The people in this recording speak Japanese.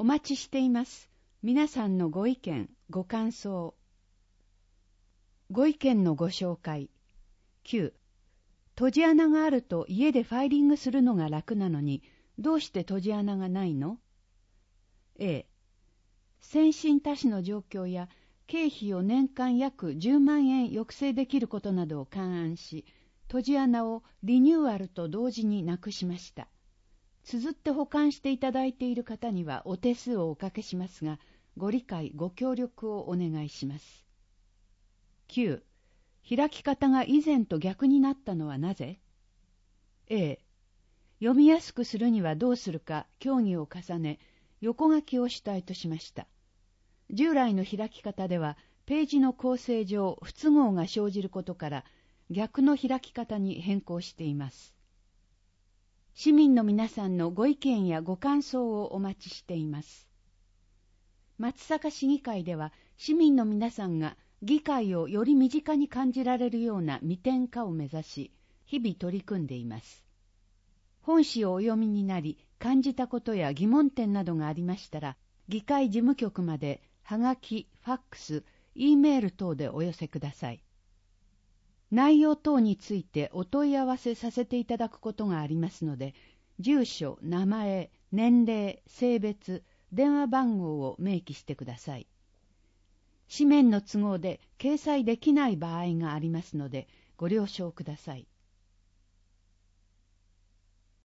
お待ちしています。皆さんのご意見、ご感想。ご意見のご紹介。9、閉じ穴があると家でファイリングするのが楽なのに、どうして閉じ穴がないの？ A、先進他市の状況や経費を年間約10万円抑制できることなどを勘案し、閉じ穴をリニューアルと同時になくしました。綴って保管していただいている方にはお手数をおかけしますが、ご理解、ご協力をお願いします。9、開き方が以前と逆になったのはなぜ？ A、読みやすくするにはどうするか協議を重ね、横書きを主体としました。従来の開き方では、ページの構成上不都合が生じることから、逆の開き方に変更しています。市民の皆さんのご意見やご感想をお待ちしています。松阪市議会では、市民の皆さんが議会をより身近に感じられるような未点化を目指し、日々取り組んでいます。本誌をお読みになり、感じたことや疑問点などがありましたら、議会事務局まではがき、ファックス、Eメール等でお寄せください。内容等についてお問い合わせさせていただくことがありますので、住所、名前、年齢、性別、電話番号を明記してください。紙面の都合で掲載できない場合がありますので、ご了承ください。